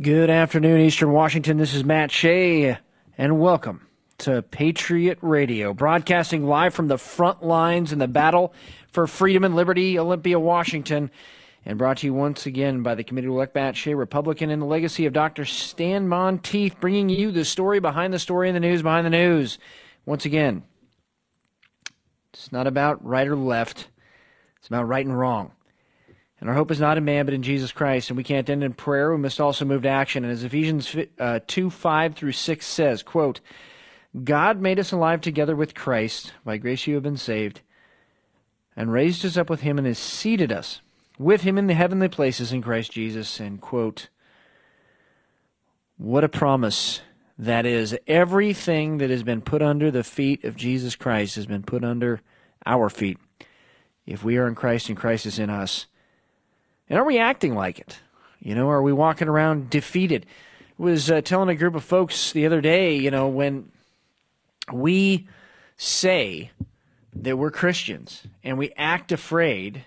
Good afternoon, Eastern Washington. This is Matt Shea, and welcome to Patriot Radio, broadcasting live from the front lines in the battle for freedom and liberty, Olympia, Washington, and brought to you once again by the Committee to Elect Matt Shea, Republican, and the legacy of Dr. Stan Monteith, bringing you the story behind the story and the news behind the news. Once again, it's not about right or left. It's about right and wrong. And our hope is not in man, but in Jesus Christ. And we can't end in prayer. We must also move to action. And as Ephesians 2:5-6 says, quote, God made us alive together with Christ. By grace you have been saved. And raised us up with him and has seated us with him in the heavenly places in Christ Jesus. And quote, what a promise that is. Everything that has been put under the feet of Jesus Christ has been put under our feet. If we are in Christ and Christ is in us. And are we acting like it? Are we walking around defeated? I was telling a group of folks the other day, when we say that we're Christians and we act afraid,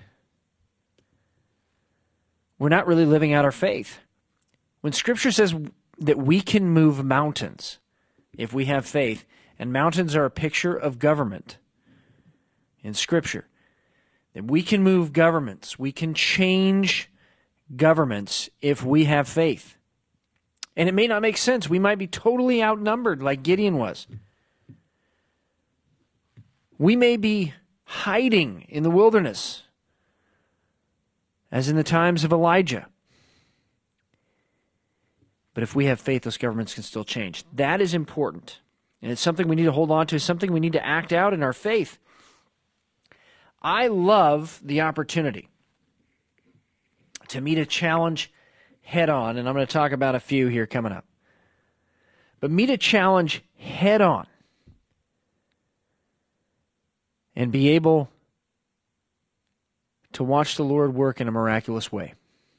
we're not really living out our faith. When Scripture says that we can move mountains if we have faith, and mountains are a picture of government in Scripture, that we can move governments, we can change governments if we have faith. And it may not make sense. We might be totally outnumbered like Gideon was. We may be hiding in the wilderness, as in the times of Elijah. But if we have faith, those governments can still change. That is important. And it's something we need to hold on to, it's something we need to act out in our faith. I love the opportunity to meet a challenge head on, and I'm going to talk about a few here coming up. But meet a challenge head on and be able to watch the Lord work in a miraculous way.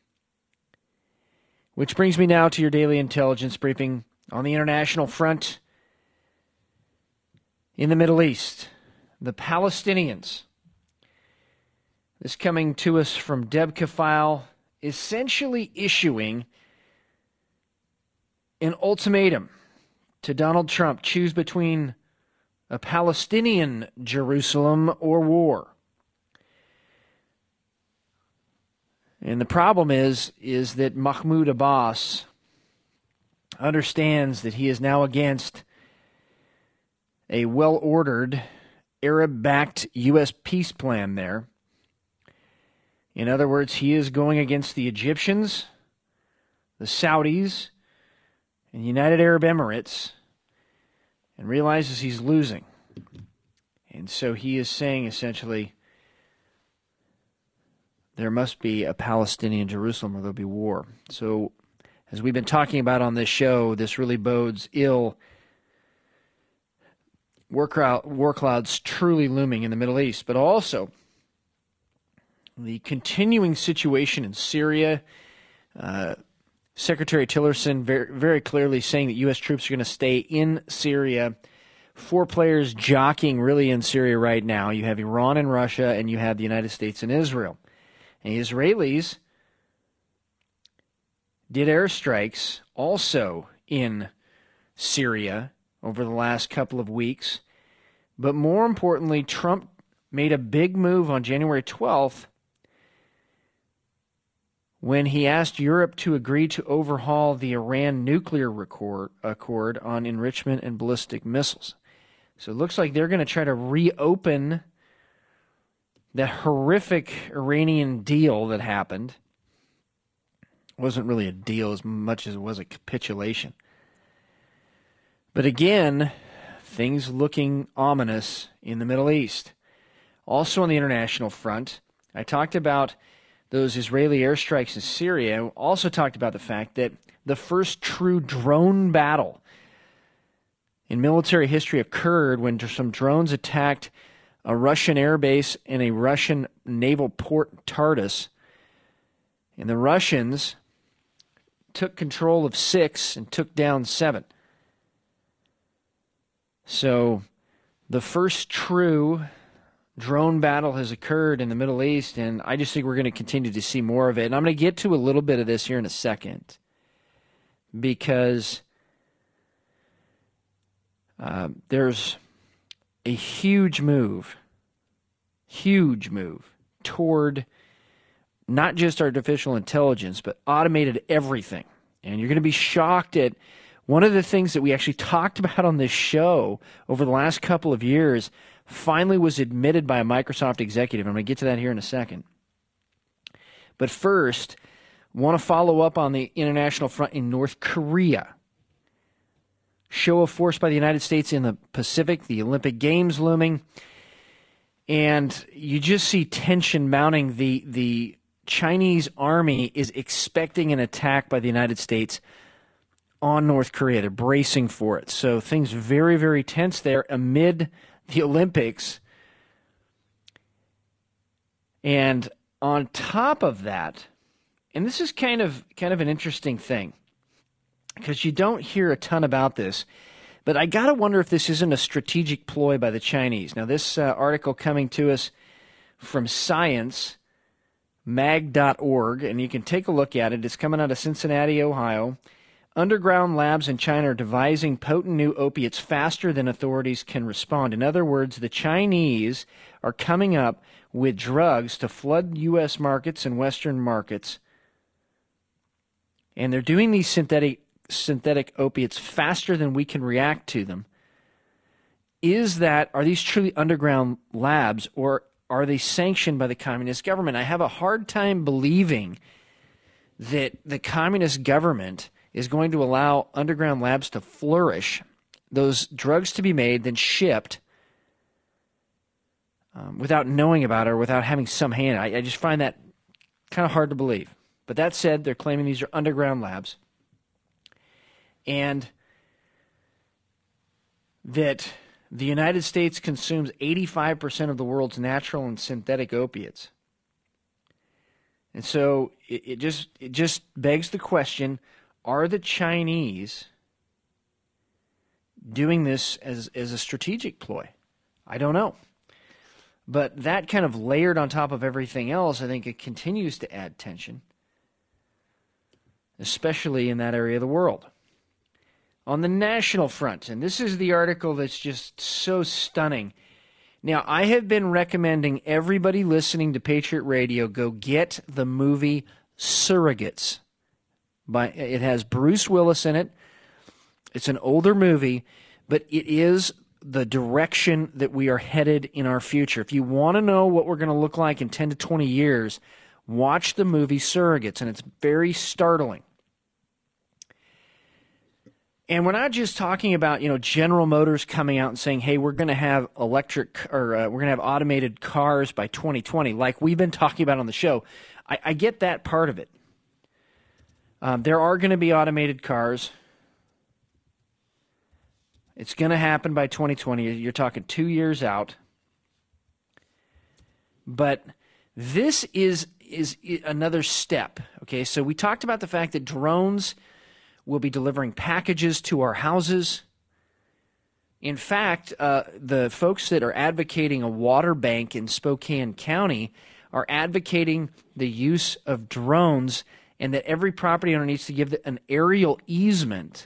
Which brings me now to your daily intelligence briefing on the international front in the Middle East. The Palestinians. This coming to us from Deb Kafile, essentially issuing an ultimatum to Donald Trump. Choose between a Palestinian Jerusalem or war. And the problem is that Mahmoud Abbas understands that he is now against a well-ordered, Arab-backed U.S. peace plan there. In other words, he is going against the Egyptians, the Saudis, and the United Arab Emirates, and realizes he's losing. And so he is saying, essentially, there must be a Palestinian Jerusalem or there'll be war. So, as we've been talking about on this show, this really bodes ill. War clouds truly looming in the Middle East, but also the continuing situation in Syria. Secretary Tillerson very, very clearly saying that U.S. troops are going to stay in Syria. Four players jockeying really in Syria right now. You have Iran and Russia, and you have the United States and Israel. And the Israelis did airstrikes also in Syria over the last couple of weeks. But more importantly, Trump made a big move on January 12th when he asked Europe to agree to overhaul the Iran nuclear accord on enrichment and ballistic missiles. So it looks like they're going to try to reopen the horrific Iranian deal that happened. It wasn't really a deal as much as it was a capitulation. But again, things looking ominous in the Middle East. Also on the international front, I talked about those Israeli airstrikes in Syria. I also talked about the fact that the first true drone battle in military history occurred when some drones attacked a Russian airbase and a Russian naval port, Tartus. And the Russians took control of 6 and took down 7. So the first true drone battle has occurred in the Middle East, and I just think we're going to continue to see more of it. And I'm going to get to a little bit of this here in a second. because there's a huge move toward not just artificial intelligence, but automated everything. And you're going to be shocked at one of the things that we actually talked about on this show over the last couple of years finally was admitted by a Microsoft executive. I'm going to get to that here in a second. But first, want to follow up on the international front in North Korea. Show of force by the United States in the Pacific, the Olympic Games looming. And you just see tension mounting. The Chinese army is expecting an attack by the United States on North Korea. They're bracing for it. So things very, very tense there amid the Olympics. And on top of that, and this is kind of an interesting thing, because you don't hear a ton about this, but I got to wonder if this isn't a strategic ploy by the Chinese. Now, this article coming to us from sciencemag.org, and you can take a look at it. It's coming out of Cincinnati, Ohio. Underground labs in China are devising potent new opiates faster than authorities can respond. In other words, the Chinese are coming up with drugs to flood U.S. markets and Western markets, and they're doing these synthetic opiates faster than we can react to them. Are these truly underground labs, or are they sanctioned by the communist government? I have a hard time believing that the communist government is going to allow underground labs to flourish, those drugs to be made, then shipped without knowing about it or without having some hand. I just find that kind of hard to believe. But that said, they're claiming these are underground labs, and that the United States consumes 85% of the world's natural and synthetic opiates. And so it just begs the question, are the Chinese doing this as a strategic ploy? I don't know. But that kind of layered on top of everything else, I think it continues to add tension, especially in that area of the world. On the national front, and this is the article that's just so stunning. Now, I have been recommending everybody listening to Patriot Radio go get the movie Surrogates. It has Bruce Willis in it. It's an older movie, but it is the direction that we are headed in our future. If you want to know what we're going to look like in 10 to 20 years, watch the movie Surrogates, and it's very startling. And we're not just talking about, General Motors coming out and saying, hey, we're going to have we're going to have automated cars by 2020, like we've been talking about on the show. I get that part of it. There are going to be automated cars. It's going to happen by 2020. You're talking 2 years out. But this is another step. Okay, so we talked about the fact that drones will be delivering packages to our houses. In fact, the folks that are advocating a water bank in Spokane County are advocating the use of drones, and that every property owner needs to give an aerial easement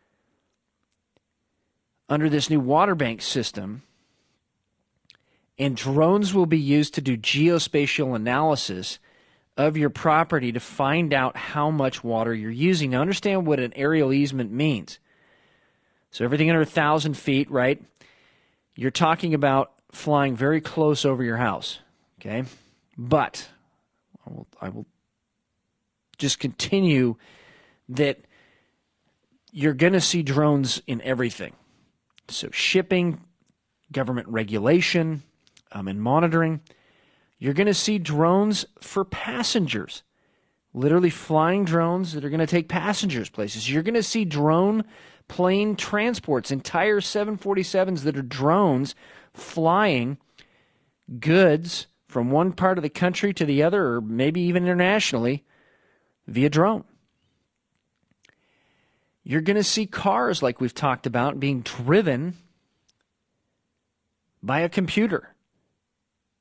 under this new water bank system, and drones will be used to do geospatial analysis of your property to find out how much water you're using. Now, understand what an aerial easement means. So everything under 1,000 feet, right? You're talking about flying very close over your house, okay? But I will just continue that you're going to see drones in everything. So shipping, government regulation, and monitoring. You're going to see drones for passengers, literally flying drones that are going to take passengers places. You're going to see drone plane transports, entire 747s that are drones flying goods from one part of the country to the other, or maybe even internationally, via drone. You're going to see cars, like we've talked about, being driven by a computer.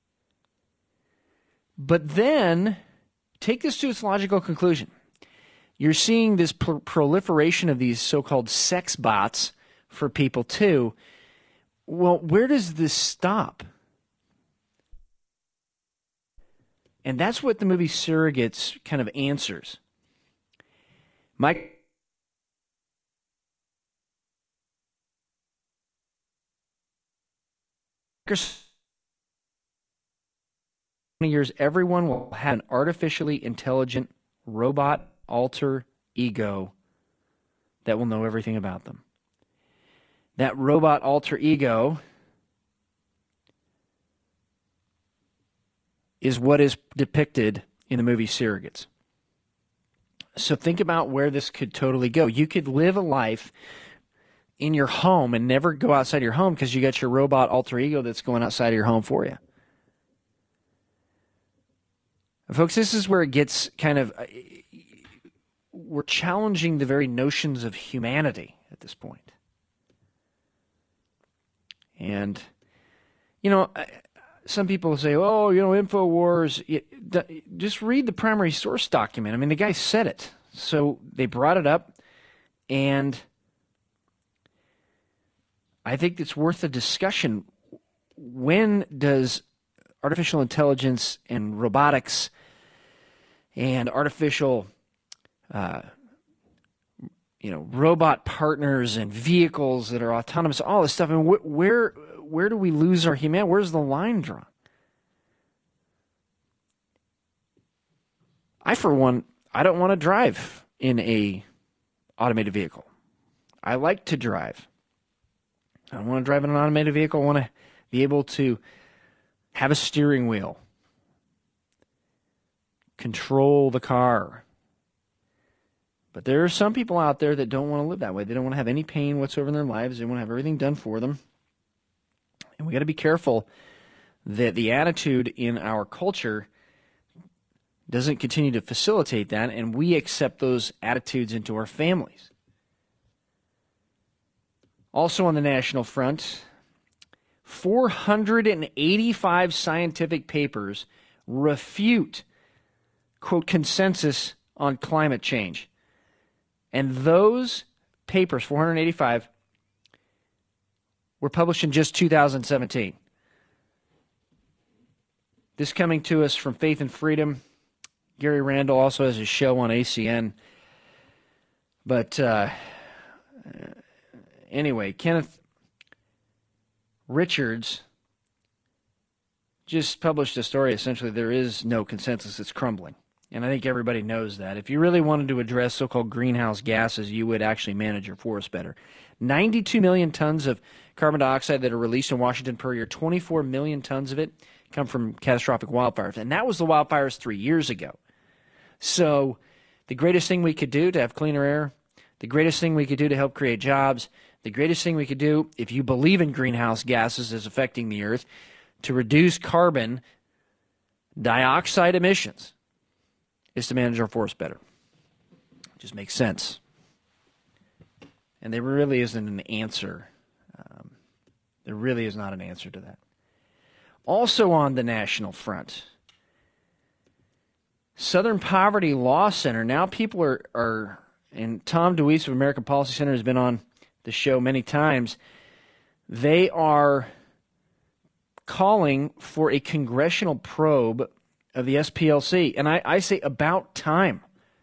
But then, take this to its logical conclusion. You're seeing this proliferation of these so-called sex bots for people too. Well, where does this stop? And that's what the movie Surrogates kind of answers. Microsoft years, everyone will have an artificially intelligent robot alter ego that will know everything about them. That robot alter ego is what is depicted in the movie Surrogates. So think about where this could totally go. You could live a life in your home and never go outside your home because you got your robot alter ego that's going outside of your home for you. Folks, this is where it gets kind of, we're challenging the very notions of humanity at this point. And, you know, some people say, oh, you know, InfoWars, just read the primary source document. I mean, the guy said it. So they brought it up, and I think it's worth a discussion. When does artificial intelligence and robotics and artificial, robot partners and vehicles that are autonomous, all this stuff, I mean, where do we lose our humanity? Where's the line drawn? For one, I don't want to drive in a automated vehicle. I like to drive. I don't want to drive in an automated vehicle. I want to be able to have a steering wheel, control the car. But there are some people out there that don't want to live that way. They don't want to have any pain whatsoever in their lives. They want to have everything done for them. And we got to be careful that the attitude in our culture doesn't continue to facilitate that, and we accept those attitudes into our families. Also on the national front, 485 scientific papers refute, quote, consensus on climate change. And those papers, 485, were published in just 2017. This coming to us from Faith and Freedom. Gary Randall also has a show on ACN. But anyway, Kenneth Richards just published a story. Essentially, there is no consensus. It's crumbling. And I think everybody knows that. If you really wanted to address so-called greenhouse gases, you would actually manage your forest better. 92 million tons of carbon dioxide that are released in Washington per year, 24 million tons of it come from catastrophic wildfires. And that was the wildfires 3 years ago. So the greatest thing we could do to have cleaner air, the greatest thing we could do to help create jobs, the greatest thing we could do, if you believe in greenhouse gases as affecting the earth, to reduce carbon dioxide emissions, is to manage our forests better. It just makes sense. And there really isn't an answer. There really is not an answer to that. Also on the national front, Southern Poverty Law Center. Now people are and Tom DeWeese of American Policy Center has been on the show many times. They are calling for a congressional probe of the SPLC. And I say about time.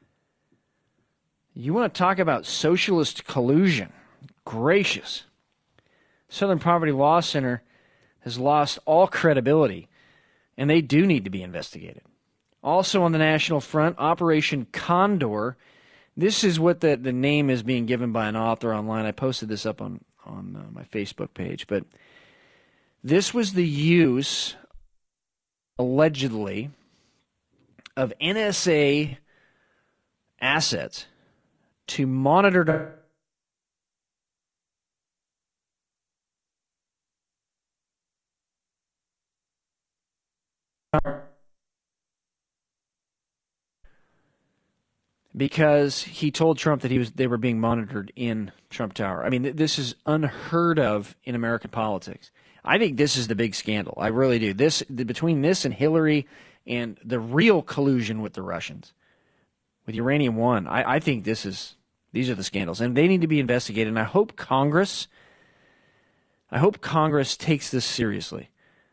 You want to talk about socialist collusion? Gracious. Southern Poverty Law Center has lost all credibility, and they do need to be investigated. Also on the national front, Operation Condor. This is what the name is being given by an author online. I posted this up on my Facebook page. But this was the use, allegedly, of NSA assets to monitor because he told Trump that they were being monitored in Trump Tower. I mean, this is unheard of in American politics. I think this is the big scandal. I really do. Between this and Hillary and the real collusion with the Russians, with Uranium One. I think these are the scandals, and they need to be investigated. And I hope Congress takes this seriously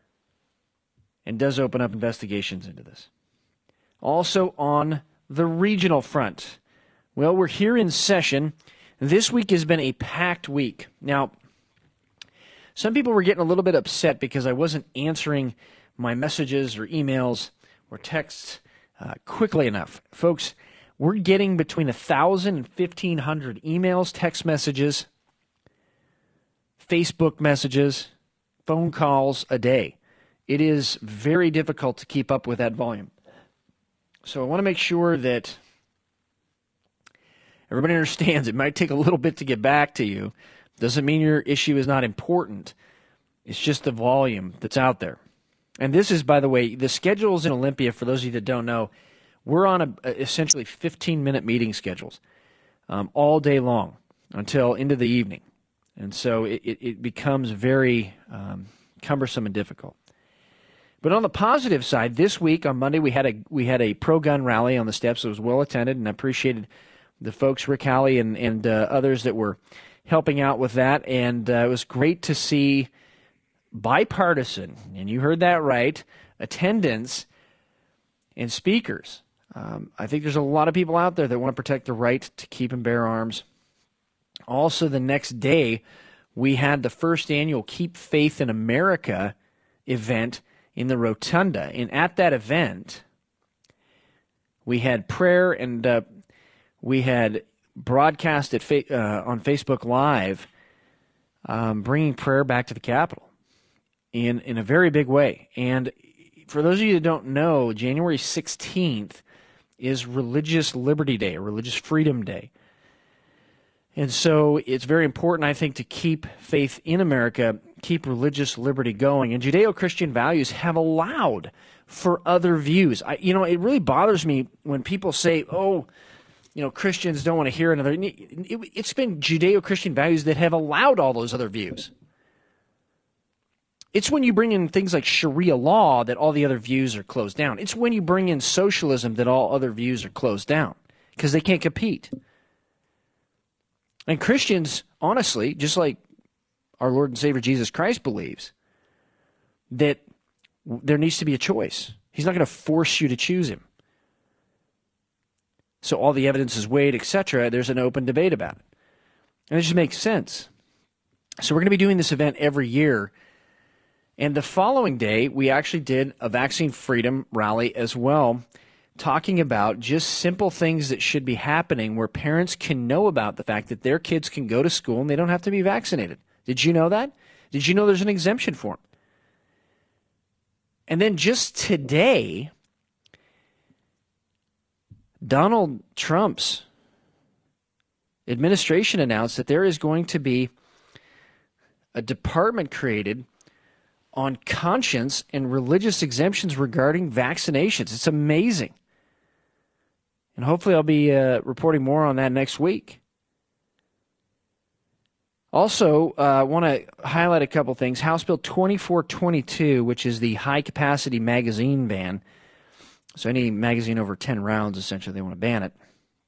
and does open up investigations into this. Also on the regional front, well, we're here in session. This week has been a packed week. Now, some people were getting a little bit upset because I wasn't answering my messages or emails or texts quickly enough. Folks, we're getting between 1,000 and 1,500 emails, text messages, Facebook messages, phone calls a day. It is very difficult to keep up with that volume. So I want to make sure that everybody understands it might take a little bit to get back to you. Doesn't mean your issue is not important. It's just the volume that's out there. And this is, by the way, the schedules in Olympia, for those of you that don't know, we're on essentially 15-minute meeting schedules all day long until into the evening. And so it becomes very cumbersome and difficult. But on the positive side, this week on Monday we had a pro-gun rally on the steps. It was well attended, and I appreciated the folks, Rick Halley and others that were helping out with that. And it was great to see bipartisan, and you heard that right, attendance and speakers. I think there's a lot of people out there that want to protect the right to keep and bear arms. Also, the next day, we had the first annual Keep Faith in America event in the Rotunda. And at that event, we had prayer and we had broadcast on Facebook Live, bringing prayer back to the Capitol in a very big way. And for those of you that don't know, January 16th is Religious Liberty Day, or Religious Freedom Day. And so it's very important, I think, to keep faith in America, keep religious liberty going. And Judeo-Christian values have allowed for other views. It really bothers me when people say, Christians don't want to hear another. It's been Judeo-Christian values that have allowed all those other views. It's when you bring in things like Sharia law that all the other views are closed down. It's when you bring in socialism that all other views are closed down because they can't compete. And Christians, honestly, just like our Lord and Savior Jesus Christ believes, that there needs to be a choice. He's not going to force you to choose him. So all the evidence is weighed, etc. There's an open debate about it. And it just makes sense. So we're going to be doing this event every year. And the following day, we actually did a vaccine freedom rally as well, talking about just simple things that should be happening where parents can know about the fact that their kids can go to school and they don't have to be vaccinated. Did you know that? Did you know there's an exemption for them? And then just today, Donald Trump's administration announced that there is going to be a department created on conscience and religious exemptions regarding vaccinations. It's amazing. And hopefully I'll be reporting more on that next week. Also, I want to highlight a couple things. House Bill 2422, which is the high-capacity magazine ban. So any magazine over 10 rounds, essentially, they want to ban it.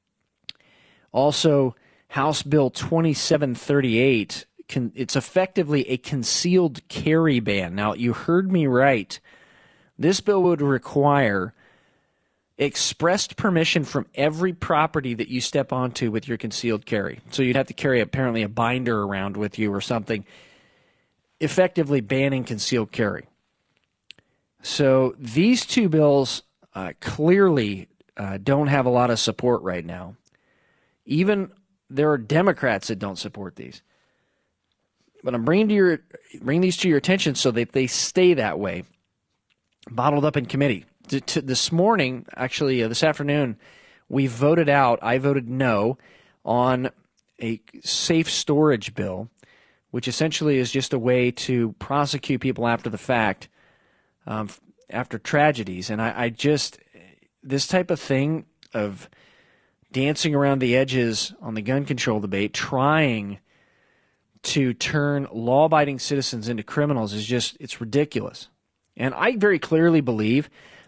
Also, House Bill 2738, it's effectively a concealed carry ban. Now, you heard me right. This bill would require expressed permission from every property that you step onto with your concealed carry. So you'd have to carry apparently a binder around with you or something, effectively banning concealed carry. So these two bills clearly don't have a lot of support right now. Even there are Democrats that don't support these. But I'm bringing these to your attention so that they stay that way, bottled up in committee. This morning, actually this afternoon, I voted no on a safe storage bill, which essentially is just a way to prosecute people after the fact, after tragedies. And this type of thing of dancing around the edges on the gun control debate, trying to turn law-abiding citizens into criminals it's ridiculous. And I very clearly believe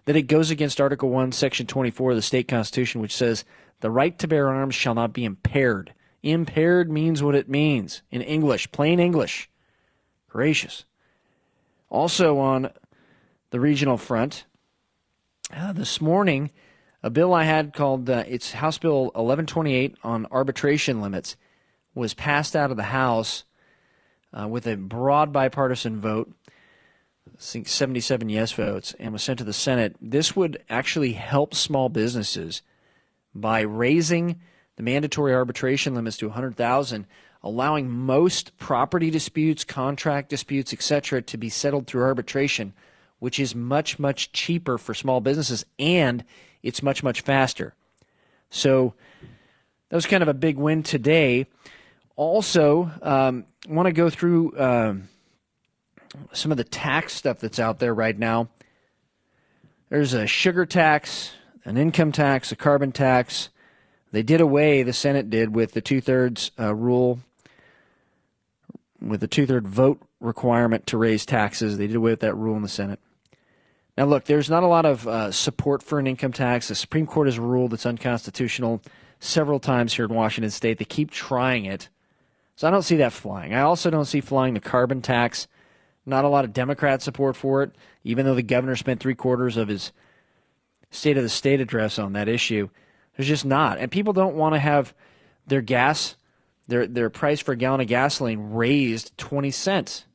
that it goes against Article 1, Section 24 of the state constitution, which says the right to bear arms shall not be impaired. Impaired means what it means in English, plain English. Gracious. Also on the regional front, this morning, a bill I had called, it's House Bill 1128 on arbitration limits, was passed out of the House with a broad bipartisan vote, I think 77 yes votes, and was sent to the Senate. This would actually help small businesses by raising the mandatory arbitration limits to $100,000, allowing most property disputes, contract disputes, etc., to be settled through arbitration, which is much, much cheaper for small businesses, and it's much, much faster. So that was kind of a big win today. Also, want to go through some of the tax stuff that's out there right now. There's a sugar tax, an income tax, a carbon tax. They did away, the Senate did, with the two-thirds rule, with the two-third vote requirement to raise taxes. They did away with that rule in the Senate. Now, look, there's not a lot of support for an income tax. The Supreme Court has ruled it's unconstitutional several times here in Washington State. They keep trying it. So I don't see that flying. I also don't see flying the carbon tax. Not a lot of Democrat support for it, even though the governor spent 3/4 of his State of the State address on that issue. There's just not. And people don't want to have their gas, their price for a gallon of gasoline raised 20 cents.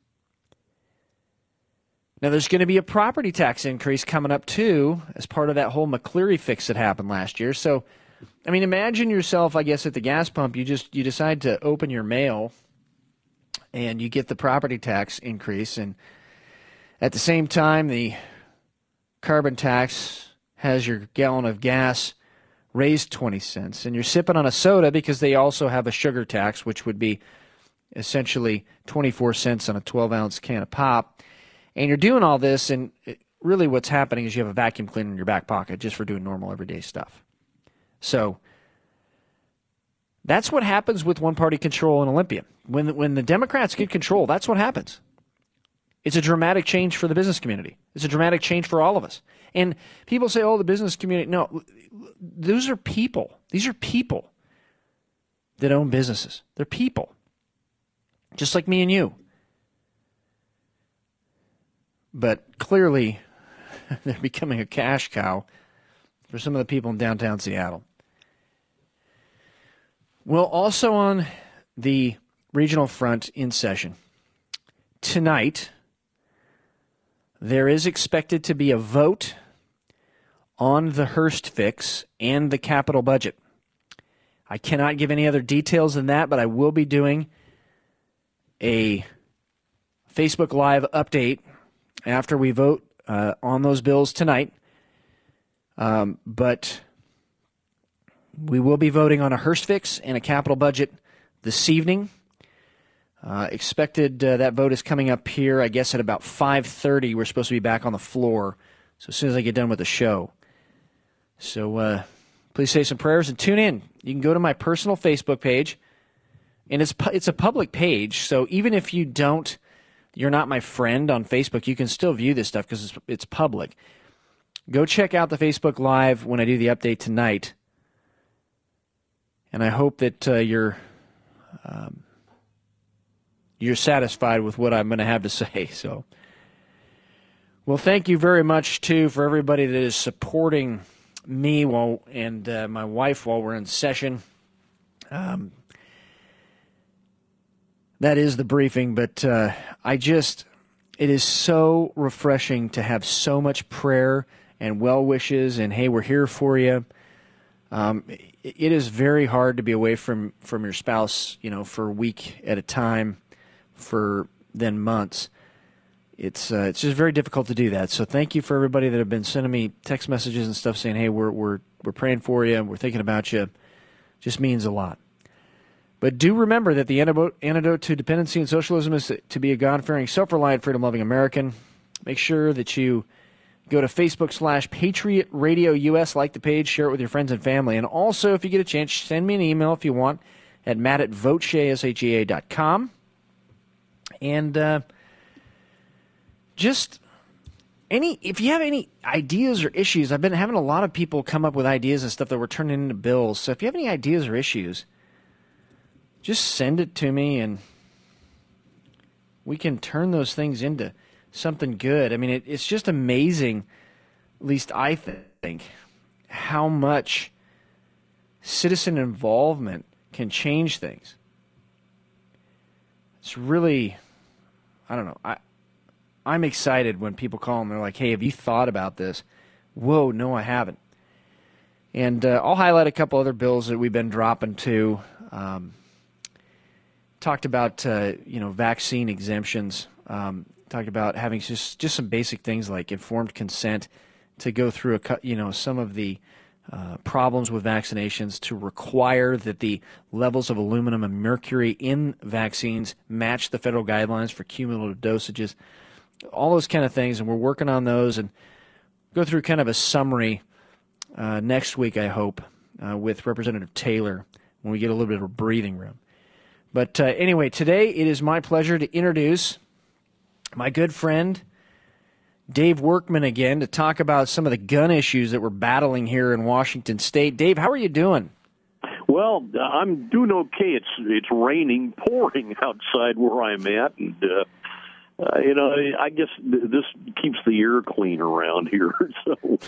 Now, there's going to be a property tax increase coming up, too, as part of that whole McCleary fix that happened last year. So, I mean, imagine yourself, I guess, at the gas pump. You decide to open your mail, and you get the property tax increase. And at the same time, the carbon tax has your gallon of gas raised 20 cents. And you're sipping on a soda because they also have a sugar tax, which would be essentially 24 cents on a 12-ounce can of pop. And you're doing all this, and really what's happening is you have a vacuum cleaner in your back pocket just for doing normal everyday stuff. So that's what happens with one-party control in Olympia. When the Democrats get control, that's what happens. It's a dramatic change for the business community. It's a dramatic change for all of us. And people say, oh, the business community. No, those are people. These are people that own businesses. They're people, just like me and you. But clearly, they're becoming a cash cow for some of the people in downtown Seattle. Well, also on the regional front in session, tonight, there is expected to be a vote on the Hearst fix and the capital budget. I cannot give any other details than that, but I will be doing a Facebook Live update after we vote on those bills tonight. But we will be voting on a Hearst fix and a capital budget this evening. Expected that vote is coming up here, I guess, at about 5:30. We're supposed to be back on the floor, so as soon as I get done with the show. So please say some prayers and tune in. You can go to my personal Facebook page, and it's a public page, so even if you're not my friend on Facebook, you can still view this stuff because it's public. Go check out the Facebook Live when I do the update tonight. And I hope that you're satisfied with what I'm going to have to say. So, well, thank you very much, too, for everybody that is supporting me and my wife while we're in session. That is the briefing, but it is so refreshing to have so much prayer and well wishes and, hey, we're here for you. It is very hard to be away from your spouse, for a week at a time, for then months. It's just very difficult to do that. So thank you for everybody that have been sending me text messages and stuff saying, hey, we're praying for you, we're thinking about you. Just means a lot. But do remember that the antidote to dependency and socialism is to be a God-fearing, self-reliant, freedom-loving American. Make sure that you go to Facebook/Patriot Radio US, like the page, share it with your friends and family. And also, if you get a chance, send me an email if you want at matt@voteshea.com. And just if you have any ideas or issues, I've been having a lot of people come up with ideas and stuff that we're turning into bills. So if you have any ideas or issues, just send it to me and we can turn those things into something good. I mean, it's just amazing, at least I think, how much citizen involvement can change things. It's really, I don't know, I'm excited when people call and they're like, hey, have you thought about this? Whoa, no, I haven't. And I'll highlight a couple other bills that we've been dropping too. Talked about, vaccine exemptions. Talked about having just some basic things like informed consent to go through, some of the problems with vaccinations, to require that the levels of aluminum and mercury in vaccines match the federal guidelines for cumulative dosages. All those kind of things, and we're working on those and go through kind of a summary next week, I hope, with Representative Taylor when we get a little bit of a breathing room. But anyway, today it is my pleasure to introduce my good friend Dave Workman again to talk about some of the gun issues that we're battling here in Washington State. Dave, how are you doing? Well, I'm doing okay. It's raining, pouring outside where I'm at, and I guess this keeps the air clean around here. So,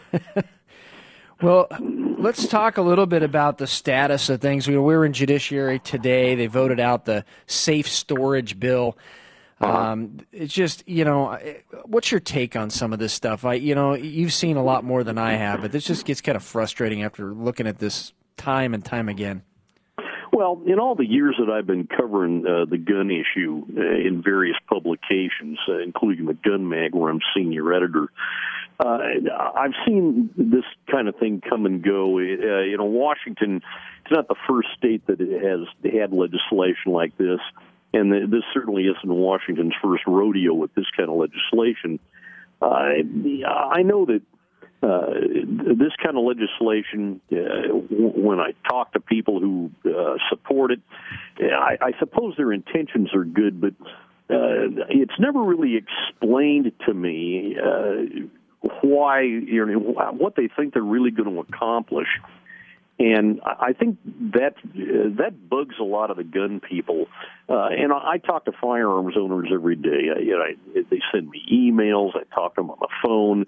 well, let's talk a little bit about the status of things. We were in Judiciary today. They voted out the safe storage bill. It's just, what's your take on some of this stuff? You've seen a lot more than I have, but this just gets kind of frustrating after looking at this time and time again. Well, in all the years that I've been covering the gun issue in various publications, including the Gun Mag, where I'm senior editor, I've seen this kind of thing come and go. Washington is not the first state that has had legislation like this, and this certainly isn't Washington's first rodeo with this kind of legislation. I know that this kind of legislation, when I talk to people who support it, I suppose their intentions are good, but it's never really explained to me why, what they think they're really going to accomplish. And I think that bugs a lot of the gun people. And I talk to firearms owners every day. They send me emails. I talk to them on the phone.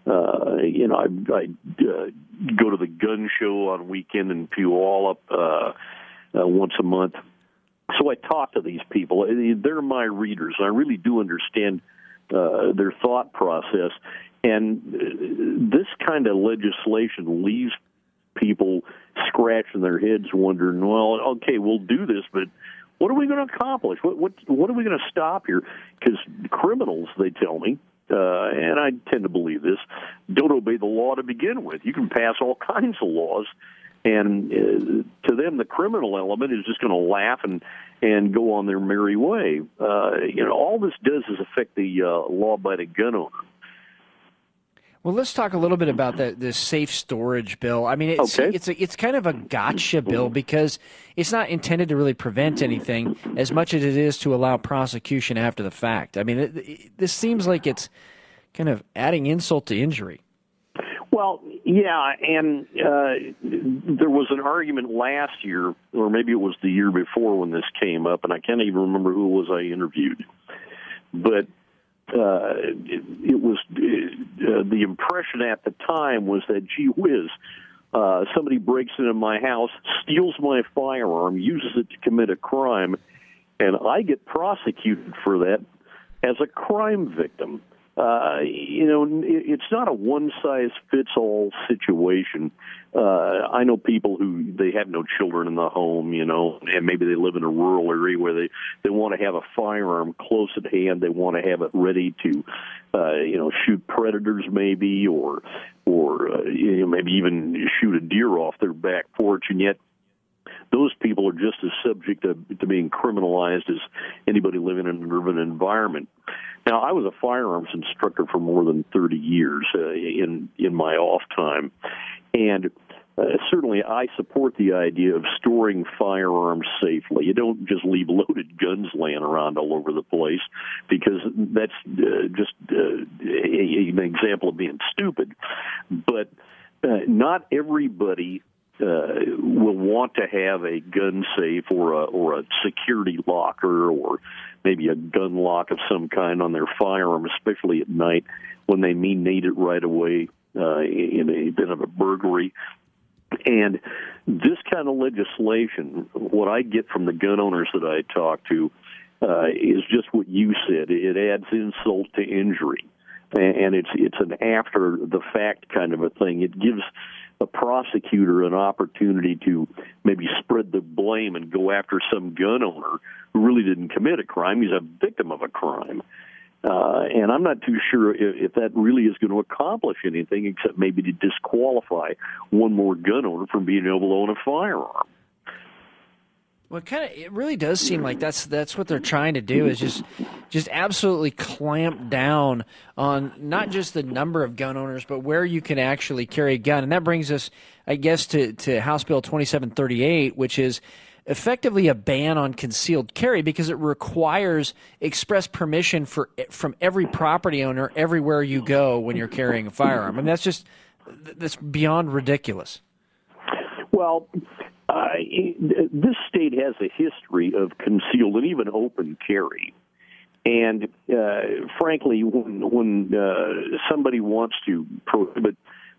I go to the gun show on weekend in Puyallup once a month. So I talk to these people. They're my readers, and I really do understand their thought process. And this kind of legislation leaves people scratching their heads wondering, well, okay, we'll do this, but what are we going to accomplish? What are we going to stop here? Because criminals, they tell me, and I tend to believe this, don't obey the law to begin with. You can pass all kinds of laws, and to them, the criminal element is just going to laugh and go on their merry way. All this does is affect the law-abiding gun owner. Well, let's talk a little bit about the safe storage bill. I mean, it's kind of a gotcha bill because it's not intended to really prevent anything as much as it is to allow prosecution after the fact. I mean, this seems like it's kind of adding insult to injury. Well, yeah, and there was an argument last year, or maybe it was the year before when this came up, and I can't even remember who it was I interviewed, but it was the impression at the time was that, gee whiz, somebody breaks into my house, steals my firearm, uses it to commit a crime, and I get prosecuted for that as a crime victim. It's not a one-size-fits-all situation. I know people who, they have no children in the home, and maybe they live in a rural area where they want to have a firearm close at hand. They want to have it ready to, shoot predators maybe, or maybe even shoot a deer off their back porch, and yet those people are just as subject to being criminalized as anybody living in an urban environment. Now, I was a firearms instructor for more than 30 years in my off time, and certainly I support the idea of storing firearms safely. You don't just leave loaded guns laying around all over the place, because that's just an example of being stupid. But not everybody will want to have a gun safe or a security locker or maybe a gun lock of some kind on their firearm, especially at night when they may need it right away in a event of a burglary. And this kind of legislation, what I get from the gun owners that I talk to, is just what you said. It adds insult to injury, and it's an after the fact kind of a thing. It gives a prosecutor an opportunity to maybe spread the blame and go after some gun owner who really didn't commit a crime. He's a victim of a crime. And I'm not too sure if that really is going to accomplish anything, except maybe to disqualify one more gun owner from being able to own a firearm. Well, it really does seem like that's what they're trying to do, is just absolutely clamp down on not just the number of gun owners, but where you can actually carry a gun. And that brings us, I guess, to House Bill 2738, which is effectively a ban on concealed carry, because it requires express permission from every property owner everywhere you go when you're carrying a firearm. I mean, that's beyond ridiculous. Well, this state has a history of concealed and even open carry. And frankly, when somebody wants to prohibit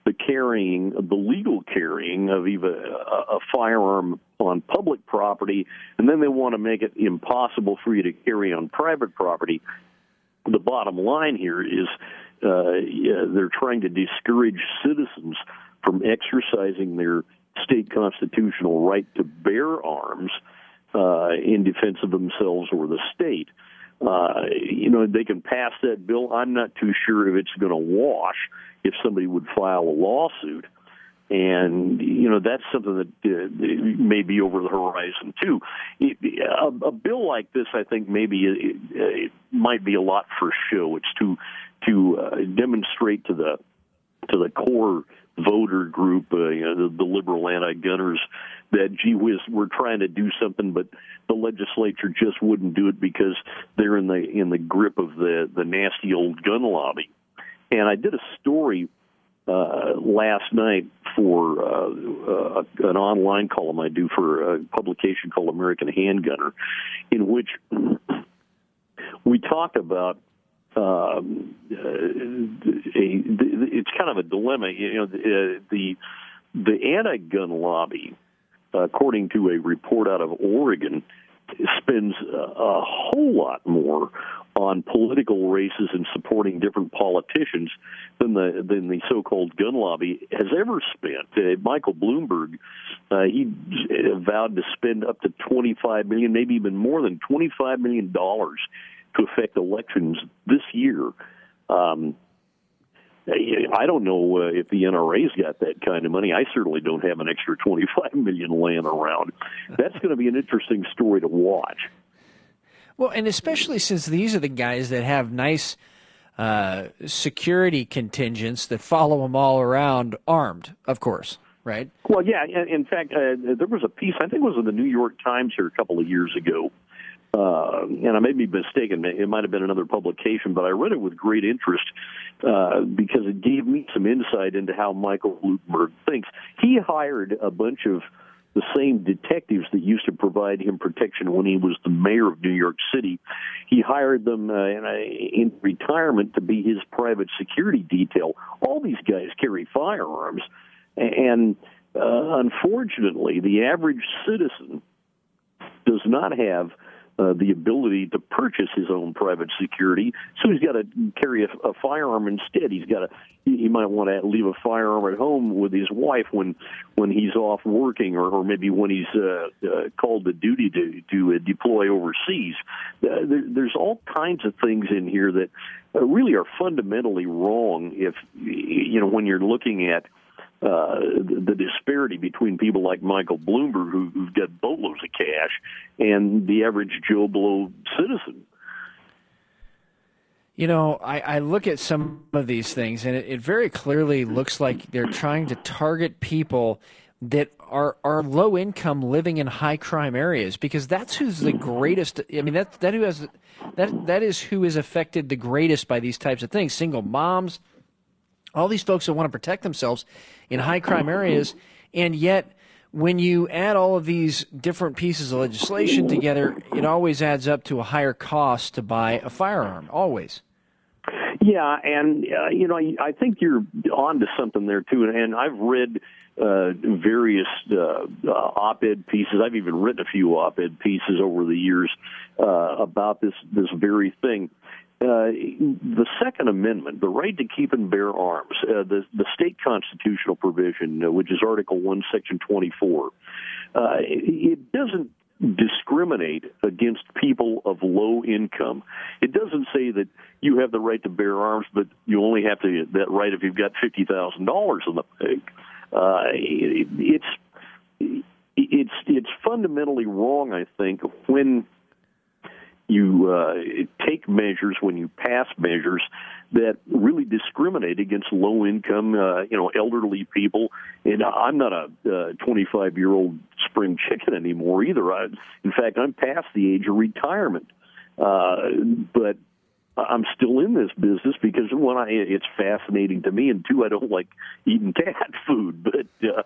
the legal carrying of even a firearm on public property, and then they want to make it impossible for you to carry on private property, the bottom line here is they're trying to discourage citizens from exercising their state constitutional right to bear arms in defense of themselves or the state. They can pass that bill. I'm not too sure if it's going to wash if somebody would file a lawsuit. And, that's something that may be over the horizon, too. A bill like this, I think, maybe it might be a lot for show. It's to demonstrate to the core voter group, the liberal anti-gunners, that, gee whiz, we're trying to do something, but the legislature just wouldn't do it because they're in the grip of the nasty old gun lobby. And I did a story last night for an online column I do for a publication called American Handgunner, in which we talk about it's kind of a dilemma. The anti-gun lobby, according to a report out of Oregon, spends a whole lot more on political races and supporting different politicians than the so-called gun lobby has ever spent. Michael Bloomberg, he vowed to spend up to $25 million, maybe even more than $25 million to affect elections this year. I don't know if the NRA's got that kind of money. I certainly don't have an extra $25 million laying around. That's going to be an interesting story to watch. Well, and especially since these are the guys that have nice security contingents that follow them all around, armed, of course, right? Well, yeah. In fact, there was a piece, I think it was in the New York Times here a couple of years ago, and I may be mistaken, it might have been another publication, but I read it with great interest because it gave me some insight into how Michael Bloomberg thinks. He hired a bunch of the same detectives that used to provide him protection when he was the mayor of New York City. He hired them in retirement to be his private security detail. All these guys carry firearms, and unfortunately, the average citizen does not have the ability to purchase his own private security, so he's got to carry a firearm instead. He might want to leave a firearm at home with his wife when he's off working, or maybe when he's called to duty to deploy overseas. There's all kinds of things in here that really are fundamentally wrong. If when you're looking at the disparity between people like Michael Bloomberg, who've got boatloads of cash, and the average Joe Blow citizen. I look at some of these things, and it very clearly looks like they're trying to target people that are low income living in high crime areas, because that's who's the greatest. I mean, that is who is affected the greatest by these types of things. Single moms, all these folks that want to protect themselves in high crime areas, and yet when you add all of these different pieces of legislation together, it always adds up to a higher cost to buy a firearm. Always. Yeah, and I think you're on to something there too. And I've read various op-ed pieces. I've even written a few op-ed pieces over the years about this very thing. The Second Amendment, the right to keep and bear arms, the state constitutional provision, which is Article 1, Section 24, it doesn't discriminate against people of low income. It doesn't say that you have the right to bear arms, but you only have that right if you've got $50,000 in the bank. It's fundamentally wrong, I think, when you take measures, when you pass measures that really discriminate against low-income, elderly people. And I'm not a 25-year-old spring chicken anymore either. In fact, I'm past the age of retirement. But I'm still in this business because, one, it's fascinating to me, and two, I don't like eating cat food. But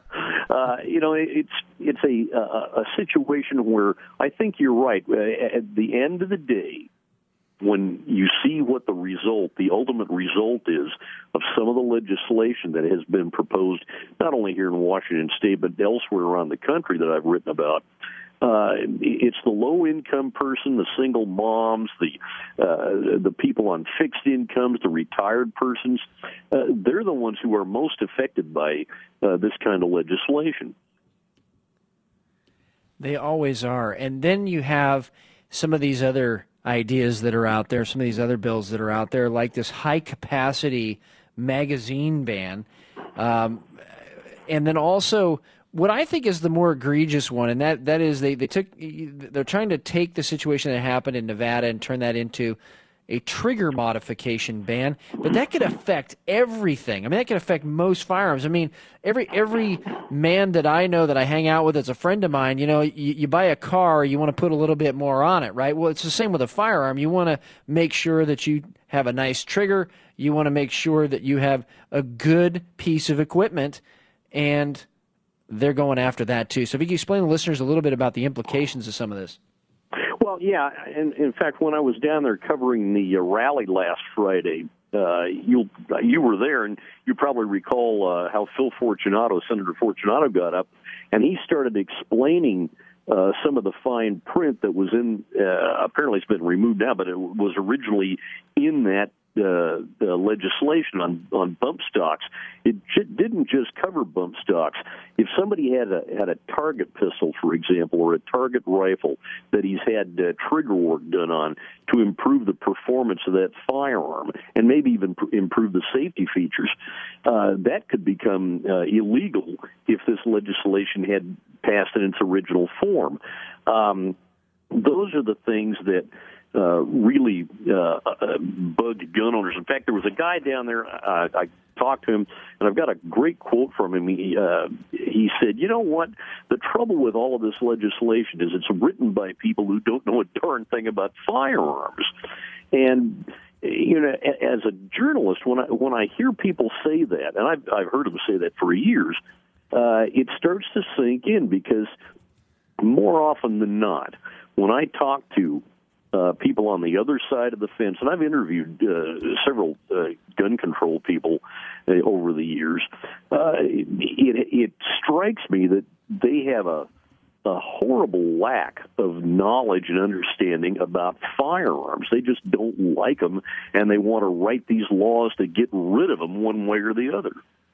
it's a situation where I think you're right. At the end of the day, when you see what the ultimate result is of some of the legislation that has been proposed, not only here in Washington State but elsewhere around the country that I've written about. It's the low-income person, the single moms, the people on fixed incomes, the retired persons. They're the ones who are most affected by this kind of legislation. They always are. And then you have some of these other ideas that are out there, some of these other bills that are out there, like this high-capacity magazine ban. And then also what I think is the more egregious one, and that is they're trying to take the situation that happened in Nevada and turn that into a trigger modification ban, but that could affect everything. I mean, that could affect most firearms. I mean, every man that I know that I hang out with that's a friend of mine, you buy a car, you want to put a little bit more on it, right? Well, it's the same with a firearm. You want to make sure that you have a nice trigger. You want to make sure that you have a good piece of equipment, and they're going after that too. So if you can explain to listeners a little bit about the implications of some of this. Well, yeah, and in fact, when I was down there covering the rally last Friday, you were there, and you probably recall how Senator Fortunato got up, and he started explaining some of the fine print that was in, apparently it's been removed now, but it was originally in that legislation on bump stocks. It didn't just cover bump stocks. If somebody had a target pistol, for example, or a target rifle that he's had trigger work done on to improve the performance of that firearm and maybe even improve the safety features, that could become illegal if this legislation had passed in its original form. Those are the things that really bugged gun owners. In fact, there was a guy down there, I talked to him, and I've got a great quote from him. He said, you know what, the trouble with all of this legislation is it's written by people who don't know a darn thing about firearms. And as a journalist, when I hear people say that, and I've heard them say that for years, it starts to sink in, because more often than not, when I talk to people on the other side of the fence, and I've interviewed several gun control people over the years, it strikes me that they have a horrible lack of knowledge and understanding about firearms. They just don't like them, and they want to write these laws to get rid of them one way or the other.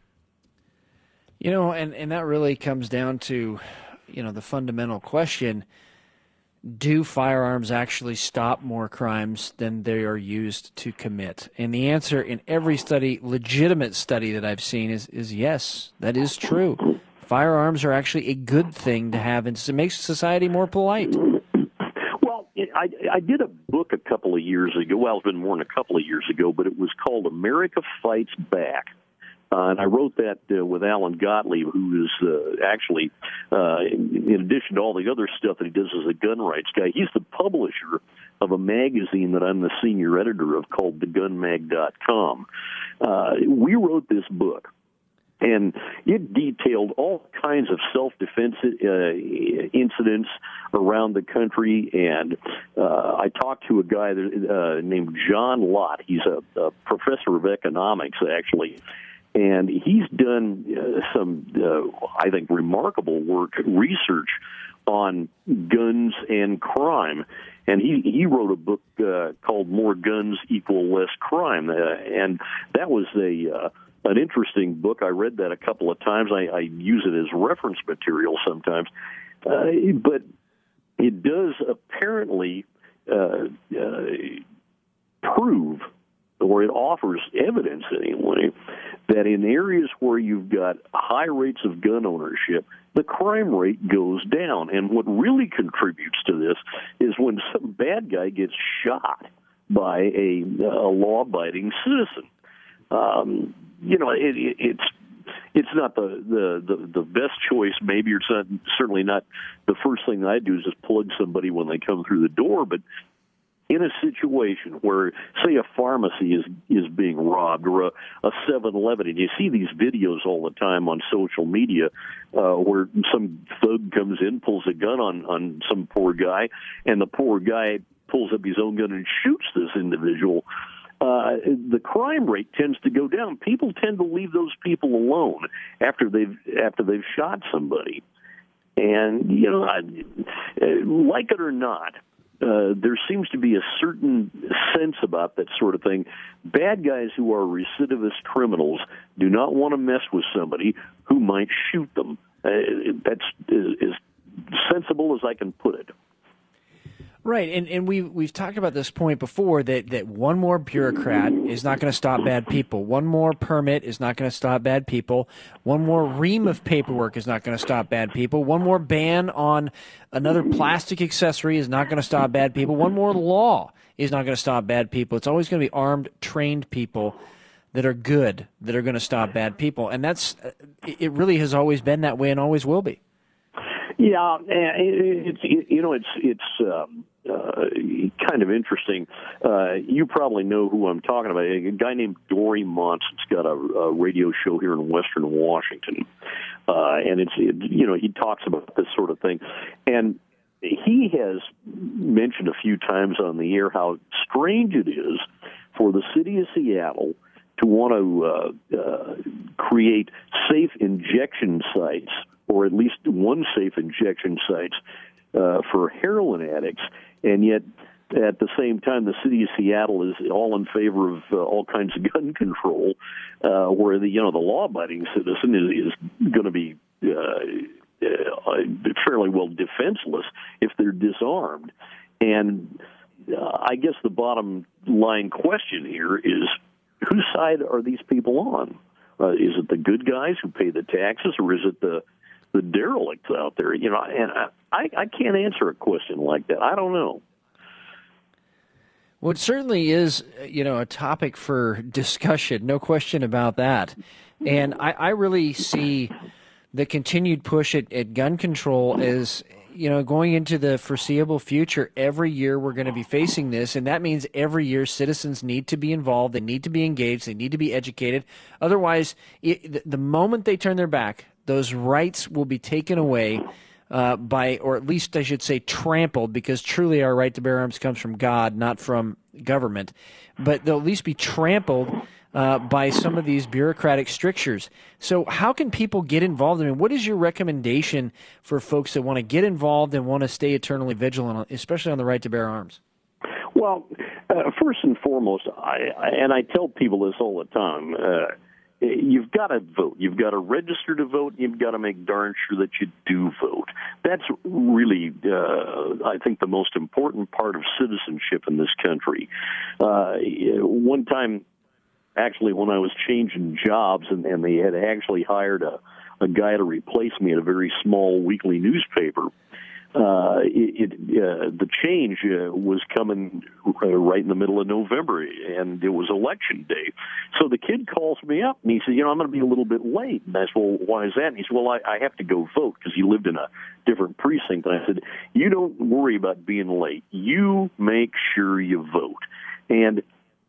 And that really comes down to, the fundamental question: do firearms actually stop more crimes than they are used to commit? And the answer in every legitimate study that I've seen is yes, that is true. Firearms are actually a good thing to have, and it makes society more polite. Well, I did a book a couple of years ago. Well, it's been more than a couple of years ago, but it was called America Fights Back. And I wrote that with Alan Gottlieb, who is actually, in addition to all the other stuff that he does as a gun rights guy, he's the publisher of a magazine that I'm the senior editor of called thegunmag.com. We wrote this book, and it detailed all kinds of self-defense incidents around the country. And I talked to a guy named John Lott. He's a professor of economics, actually. And he's done some, I think, remarkable research on guns and crime. And he wrote a book called More Guns Equal Less Crime. And that was an interesting book. I read that a couple of times. I use it as reference material sometimes. But it does apparently prove, or it offers evidence anyway, that in areas where you've got high rates of gun ownership, the crime rate goes down. And what really contributes to this is when some bad guy gets shot by a law-abiding citizen. It's not the best choice. Maybe it's not, certainly not the first thing I do is just plug somebody when they come through the door, but in a situation where, say, a pharmacy is being robbed, or a 7-Eleven, and you see these videos all the time on social media where some thug comes in, pulls a gun on some poor guy, and the poor guy pulls up his own gun and shoots this individual, the crime rate tends to go down. People tend to leave those people alone after they've shot somebody. And, like it or not, there seems to be a certain sense about that sort of thing. Bad guys who are recidivist criminals do not want to mess with somebody who might shoot them. That's as sensible as I can put it. Right, and we've talked about this point before, that one more bureaucrat is not going to stop bad people. One more permit is not going to stop bad people. One more ream of paperwork is not going to stop bad people. One more ban on another plastic accessory is not going to stop bad people. One more law is not going to stop bad people. It's always going to be armed, trained people that are good, that are going to stop bad people. And it really has always been that way and always will be. Yeah, it's kind of interesting. You probably know who I'm talking about. A guy named Dory Monson's got a radio show here in Western Washington, and he talks about this sort of thing, and he has mentioned a few times on the air how strange it is for the city of Seattle to want to create safe injection sites, or at least one safe injection site for heroin addicts, and yet at the same time the city of Seattle is all in favor of all kinds of gun control, where the law-abiding citizen is going to be fairly well defenseless if they're disarmed. And I guess the bottom line question here is, whose side are these people on? Is it the good guys who pay the taxes, or is it the derelicts out there? And I can't answer a question like that. I don't know. Well, it certainly is, a topic for discussion, no question about that. And I really see the continued push at gun control as, going into the foreseeable future. Every year we're going to be facing this, and that means every year citizens need to be involved, they need to be engaged, they need to be educated. Otherwise, the moment they turn their back, those rights will be taken away or at least I should say trampled, because truly our right to bear arms comes from God, not from government. But they'll at least be trampled by some of these bureaucratic strictures. So how can people get involved? I mean, what is your recommendation for folks that want to get involved and want to stay eternally vigilant, especially on the right to bear arms? Well, first and foremost, I tell people this all the time, you've got to vote. You've got to register to vote. You've got to make darn sure that you do vote. That's really, I think, the most important part of citizenship in this country. One time, actually, when I was changing jobs, and they had actually hired a guy to replace me at a very small weekly newspaper, the change was coming right in the middle of November, and it was election day. So the kid calls me up, and he said, I'm going to be a little bit late. And I said, well, why is that? And he said, well, I have to go vote, because he lived in a different precinct. And I said, you don't worry about being late. You make sure you vote. And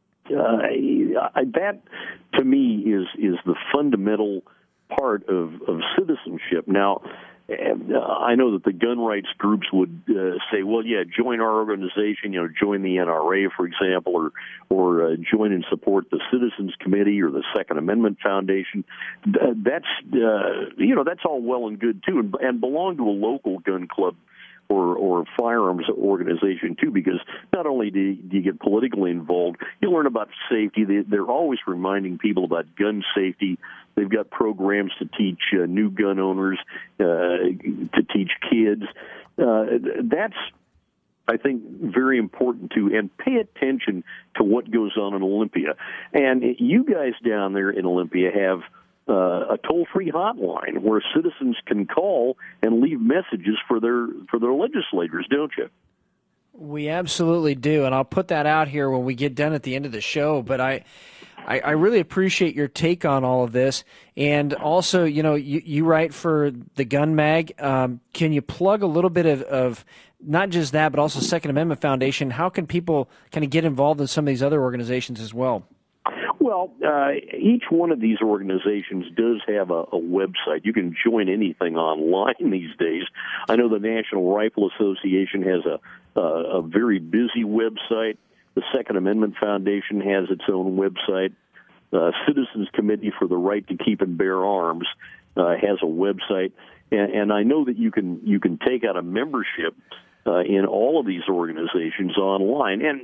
that, to me, is the fundamental part of citizenship. Now, I know that the gun rights groups would say, well, yeah, join our organization, join the NRA, for example, or join and support the Citizens Committee or the Second Amendment Foundation. That's all well and good, too, and belong to a local gun club or firearms organization, too, because not only do you get politically involved, you learn about safety. They're always reminding people about gun safety. They've got programs to teach new gun owners, to teach kids. That's, I think, very important, too, and pay attention to what goes on in Olympia. And you guys down there in Olympia have a toll-free hotline where citizens can call and leave messages for their legislators, don't you? We absolutely do, and I'll put that out here when we get done at the end of the show. But I really appreciate your take on all of this, and also, you write for the Gun Mag. Can you plug a little bit of not just that, but also Second Amendment Foundation? How can people kind of get involved in some of these other organizations as well? Well, each one of these organizations does have a website. You can join anything online these days. I know the National Rifle Association has a very busy website. The Second Amendment Foundation has its own website. Citizens Committee for the Right to Keep and Bear Arms has a website, and I know that you can take out a membership in all of these organizations online, and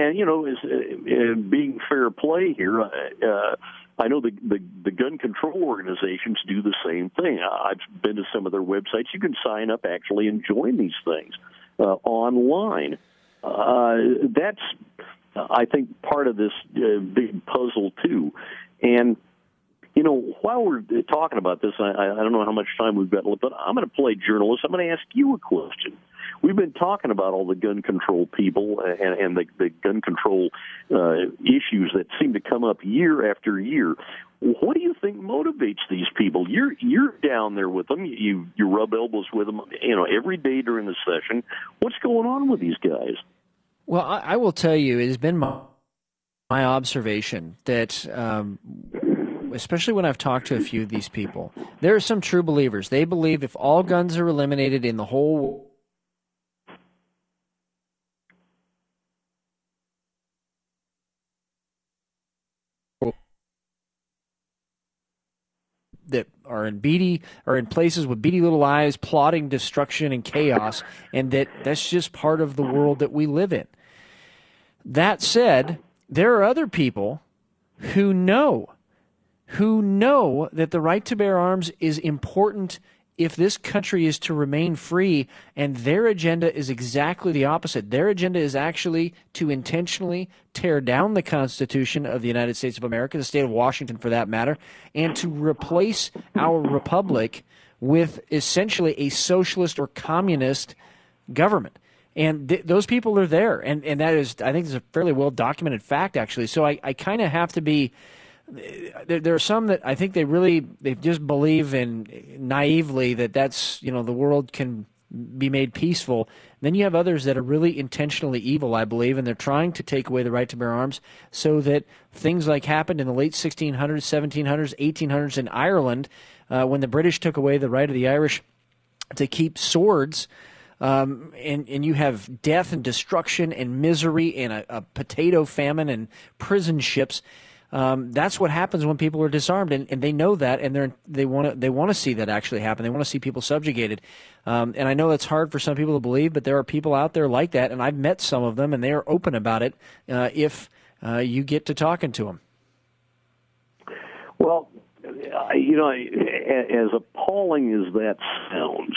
being fair play here, I know the gun control organizations do the same thing. I've been to some of their websites. You can sign up actually and join these things online. That's, I think, part of this big puzzle too. And while we're talking about this, I don't know how much time we've got left, but I'm going to play journalist. I'm going to ask you a question. We've been talking about all the gun control people and the gun control issues that seem to come up year after year. What do you think motivates these people? You're down there with them. You rub elbows with them, every day during the session. What's going on with these guys? Well, I will tell you, it has been my observation that, especially when I've talked to a few of these people, there are some true believers. They believe if all guns are eliminated in the whole that are in places with beady little eyes, plotting destruction and chaos, and that's just part of the world that we live in. That said, there are other people who know that the right to bear arms is important if this country is to remain free, and their agenda is exactly the opposite. Their agenda is actually to intentionally tear down the Constitution of the United States of America, the state of Washington for that matter, and to replace our republic with essentially a socialist or communist government. And those people are there, and that is, I think, is a fairly well-documented fact, actually. So I kind of have to be... There are some that I think they just believe in naively that's, the world can be made peaceful. Then you have others that are really intentionally evil, I believe, and they're trying to take away the right to bear arms so that things like happened in the late 1600s, 1700s, 1800s in Ireland when the British took away the right of the Irish to keep swords. And you have death and destruction and misery and a potato famine and prison ships. That's what happens when people are disarmed, and they know that, and they want to see that actually happen. They want to see people subjugated, and I know that's hard for some people to believe, but there are people out there like that, and I've met some of them, and they are open about it. If you get to talking to them. Well, as appalling as that sounds,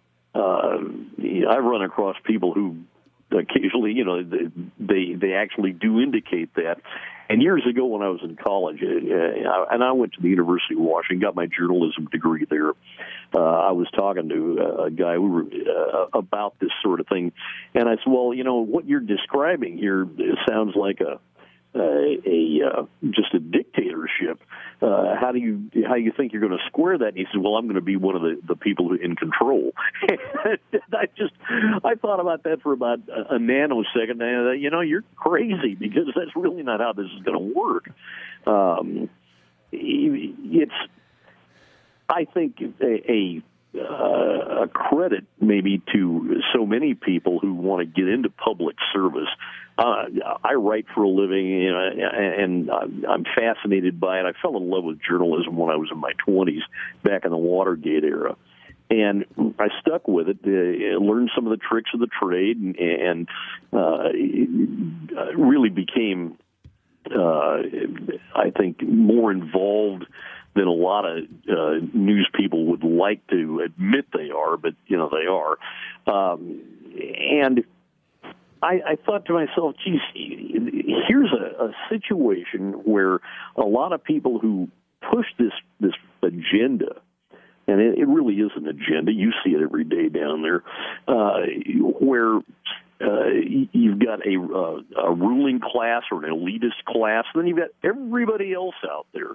I've run across people who occasionally, they actually do indicate that. And years ago when I was in college, and I went to the University of Washington, got my journalism degree there, I was talking to a guy about this sort of thing. And I said, well, what you're describing here sounds like just a dictatorship. How do you think you're going to square that? And he said, well, I'm going to be one of the people in control. I thought about that for about a nanosecond. And, you're crazy, because that's really not how this is going to work. It's, I think, a credit maybe to so many people who want to get into public service. I write for a living, and I'm fascinated by it. I fell in love with journalism when I was in my 20s, back in the Watergate era. And I stuck with it, learned some of the tricks of the trade, and really became, I think, more involved than a lot of news people would like to admit they are, but, they are. And I thought to myself, geez, here's a situation where a lot of people who push this agenda, and it really is an agenda, you see it every day down there, where you've got a ruling class or an elitist class, and then you've got everybody else out there.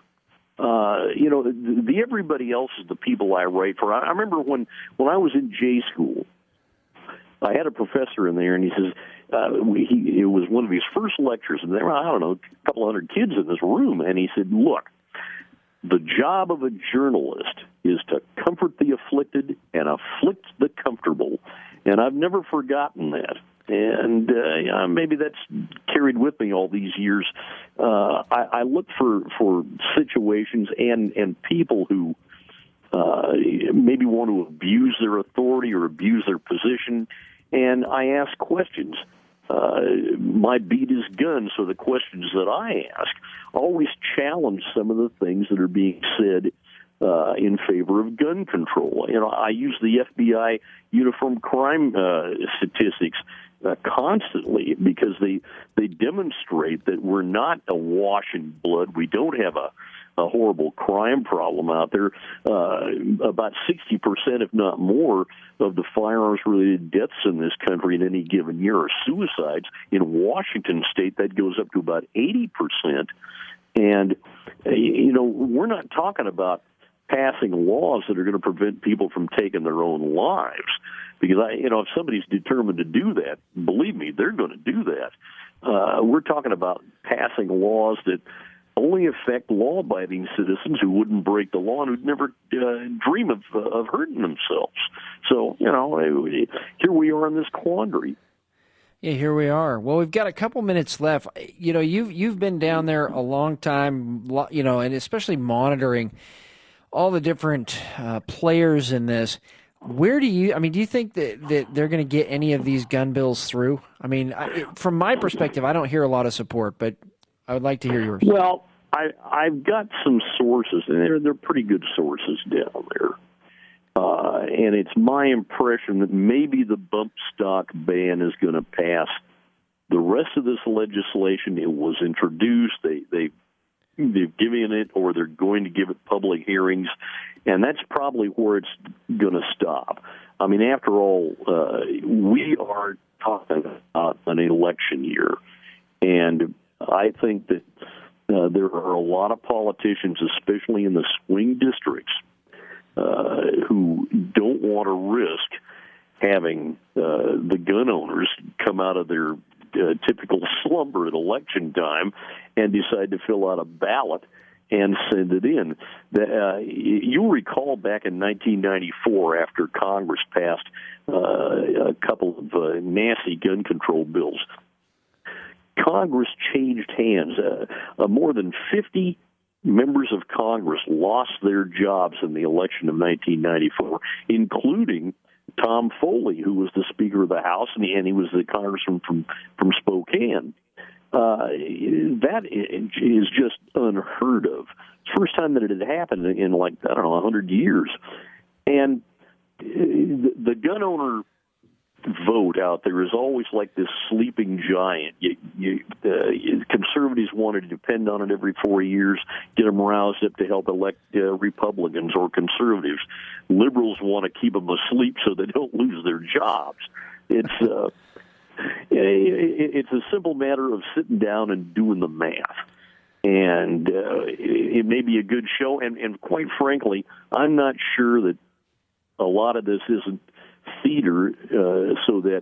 The everybody else is the people I write for. I remember when I was in J school, I had a professor in there, and he says, it was one of his first lectures, and there were, a couple hundred kids in this room, and he said, look, the job of a journalist is to comfort the afflicted and afflict the comfortable. And I've never forgotten that. And maybe that's carried with me all these years. I look for situations and people who maybe want to abuse their authority or abuse their position, and I ask questions. My beat is gun, so the questions that I ask always challenge some of the things that are being said in favor of gun control. I use the FBI uniform crime statistics constantly, because they demonstrate that we're not awash in blood. We don't have a horrible crime problem out there. About 60%, if not more, of the firearms-related deaths in this country in any given year are suicides. In Washington State, that goes up to about 80%. And, we're not talking about passing laws that are going to prevent people from taking their own lives. Because, if somebody's determined to do that, believe me, they're going to do that. We're talking about passing laws that only affect law-abiding citizens who wouldn't break the law and who'd never dream of hurting themselves. So, here we are in this quandary. Yeah, here we are. Well, we've got a couple minutes left. You've been down there a long time, and especially monitoring all the different players in this. Where do you think that they're going to get any of these gun bills through? From my perspective, I don't hear a lot of support, but I would like to hear yours. Well, I've got some sources, and they're pretty good sources down there. And it's my impression that maybe the bump stock ban is going to pass. The rest of this legislation, it was introduced. They've given it, or they're going to give it public hearings, and that's probably where it's going to stop. After all, we are talking about an election year, and I think that there are a lot of politicians, especially in the swing districts, who don't want to risk having the gun owners come out of their typical slumber at election time and decide to fill out a ballot and send it in. You'll recall back in 1994, after Congress passed a couple of nasty gun control bills, Congress changed hands. More than 50 members of Congress lost their jobs in the election of 1994, including Tom Foley, who was the Speaker of the House, and he was the congressman from Spokane. That is just unheard of. It's the first time that it had happened in 100 years. And the gun owner vote out there is always like this sleeping giant. Conservatives conservatives want to depend on it every 4 years, get them roused up to help elect Republicans or conservatives. Liberals want to keep them asleep so they don't lose their jobs. It's a simple matter of sitting down and doing the math. And it may be a good show. And quite frankly, I'm not sure that a lot of this isn't theater so that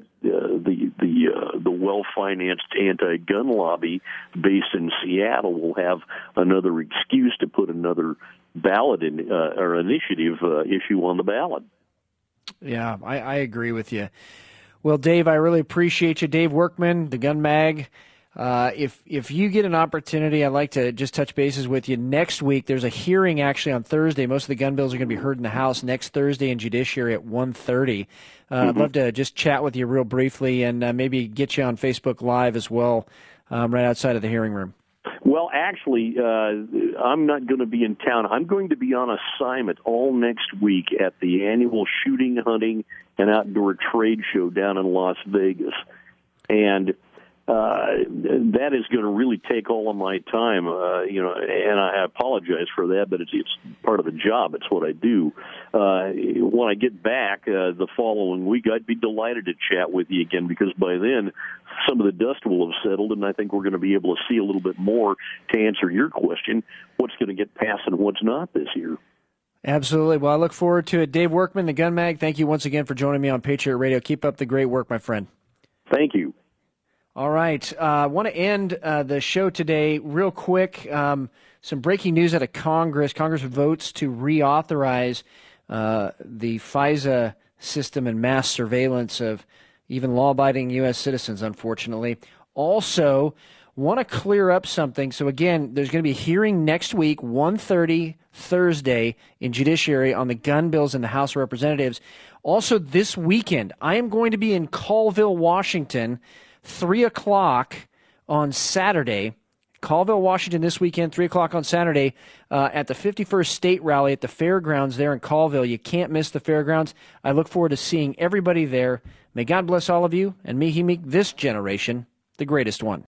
the well-financed anti-gun lobby based in Seattle will have another excuse to put another ballot in or initiative issue on the ballot. Yeah, I agree with you. Well, Dave, I really appreciate you. Dave Workman, the Gun Mag. If you get an opportunity, I'd like to just touch bases with you. Next week, there's a hearing actually on Thursday. Most of the gun bills are going to be heard in the House next Thursday in Judiciary at 1:30. I'd love to just chat with you real briefly and maybe get you on Facebook Live as well right outside of the hearing room. Well, actually, I'm not going to be in town. I'm going to be on assignment all next week at the annual Shooting, Hunting, and Outdoor Trade Show down in Las Vegas. And that is going to really take all of my time, and I apologize for that, but it's part of the job. It's what I do. When I get back the following week, I'd be delighted to chat with you again, because by then some of the dust will have settled, and I think we're going to be able to see a little bit more to answer your question, what's going to get passed and what's not this year. Absolutely. Well, I look forward to it. Dave Workman, the Gun Mag, thank you once again for joining me on Patriot Radio. Keep up the great work, my friend. Thank you. All right. I want to end the show today real quick. Some breaking news out of Congress. Congress votes to reauthorize the FISA system and mass surveillance of even law-abiding U.S. citizens, unfortunately. Also, want to clear up something. So, again, there's going to be a hearing next week, 1:30 Thursday in Judiciary on the gun bills in the House of Representatives. Also, this weekend, I am going to be in Colville, Washington, 3 o'clock on Saturday. Colville, Washington this weekend, 3 o'clock on Saturday at the 51st State Rally at the Fairgrounds there in Colville. You can't miss the Fairgrounds. I look forward to seeing everybody there. May God bless all of you, and may He make this generation the greatest one.